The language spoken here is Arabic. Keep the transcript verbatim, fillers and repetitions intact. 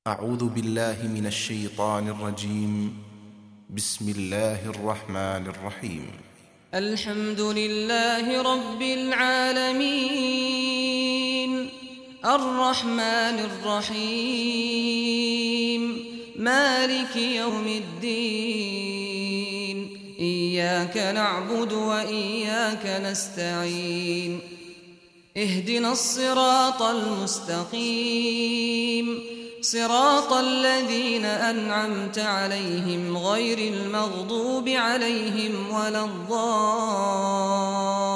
أعوذ بالله من الشيطان الرجيم. بسم الله الرحمن الرحيم. الحمد لله رب العالمين، الرحمن الرحيم، مالك يوم الدين. إياك نعبد وإياك نستعين. اهدنا الصراط المستقيم، صراط الذين أنعمت عليهم غير المغضوب عليهم ولا الضالين.